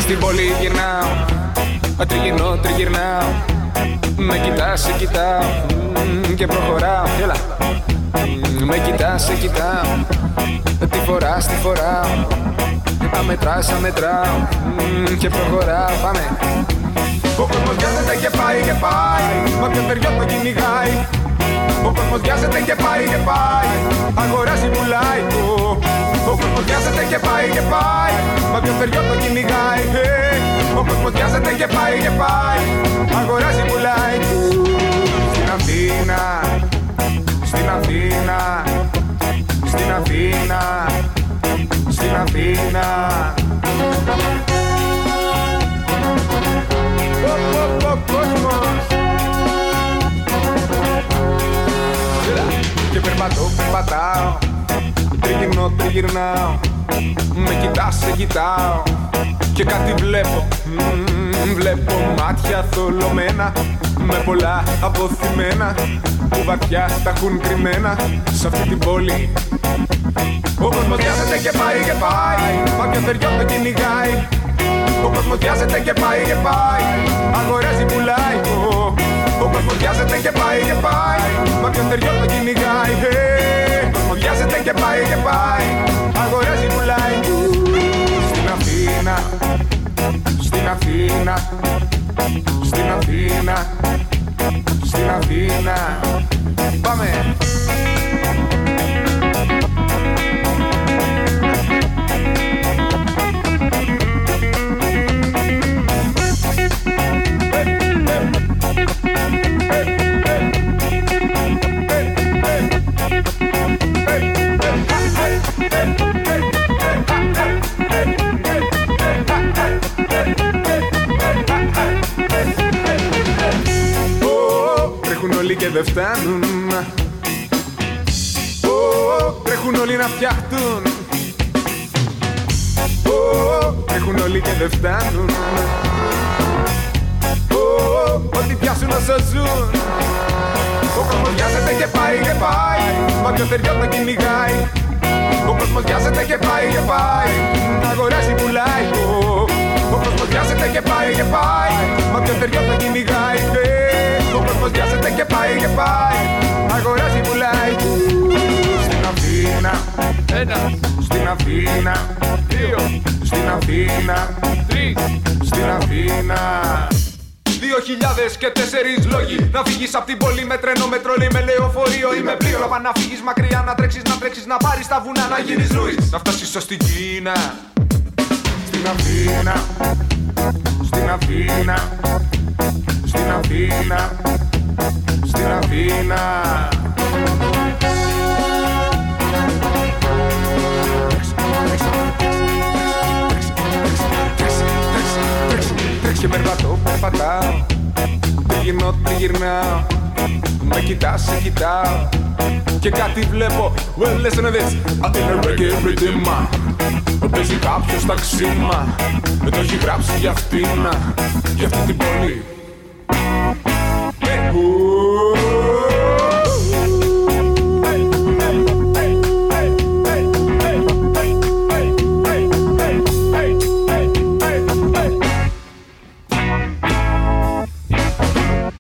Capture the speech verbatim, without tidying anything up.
στην πόλη γυρνάω, τριγυρνώ, τριγυρνάω. Με κοιτάς, σε κοιτάω και προχωράω. Έλα. Με κοιτάς, σε κοιτάω. Τι φοράς, τι φοράω. Αμετράς, αμετράω και προχωράω. Πάμε. Ο κόσμος βιάζεται και πάει και πάει. Μα ποιο θεριό το κυνηγάει. Ο κόσμος βιάζεται και πάει και πάει. Αγοράζει, πουλάει. Ο κόσμος βιάζεται και πάει και πάει. Μα ποιο θεριό το κυνηγάει. Ο κόσμος βιάζεται και πάει και πάει. Αγοράζει, πουλάει. Στην Αθήνα, στην Αθήνα, στην Αθήνα, στην Αθήνα. Ο, ο, ο κόσμος. Και περπατώ, περπατάω, τριγυρνώ, τριγυρνάω. Με κοιτάς, σε κοιτάω και κάτι βλέπω. Μ, βλέπω μάτια θολωμένα με πολλά αποθυμένα που βαθιά τα έχουν κρυμμένα σε αυτή την πόλη. Ο κόσμος βιάζεται και πάει και πάει. Μα ποιο θεριό το κυνηγάει. Ο κόσμος βιάζεται και πάει και πάει. Αγοράζει, πουλάει. Ο κόσμος βιάζεται και πάει και πάει. Μα ποιο θεριό το κυνηγάει. Ο κόσμος βιάζεται και πάει και πάει. Αγοράζει, πουλάει. Στην Αθήνα, στην Αθήνα, στην Αθήνα, στην Αθήνα. Πάμε. Και δεν φτάνουν. Oh, τρέχουν όλοι να φτιαχτούν. Oh, τρέχουν όλοι και δεν φτάνουν. Oh, ό,τι πιάσουν όσο ζουν. Ο κόσμος βιάζεται και πάει και πάει. Μα ποιο θεριό το κυνηγάει. Ο κόσμος βιάζεται και πάει και πάει. Αγοράζει, πουλάει. Ο κόσμος βιάζεται και πάει και πάει. Μα ποιο θεριό το κυνηγάει. Ο κόσμος βιάζεται και πάει και πάει. Αγοράζει, πουλάει. Στην Αθήνα, ένα. Στην Αθήνα, δύο. Στην Αθήνα, τρεις. Στην Αθήνα. Δύο χιλιάδες και τέσσερις λόγοι. Να φύγεις απ' την πόλη με τρένο, με τρόλι, με λεωφορείο ή με πλοίο. Να φύγεις μακριά, να τρέξεις, να τρέξεις, να πάρεις τα βουνά, να γίνεις Λούις. Να φτάσεις ως την Κίνα. Στην Αθήνα, στην Αθήνα, στην Αθήνα, στην Αθήνα. Και περπατώ, περπατάω, τριγυρνώ, τριγυρνάω. Με κοιτάς, σε κοιτάω και κάτι βλέπω. Well, listen to this. Είναι reggae rhythm. Παίζει κάποιος ταξίμα. Το έχει γράψει για αυτήν. Για αυτήν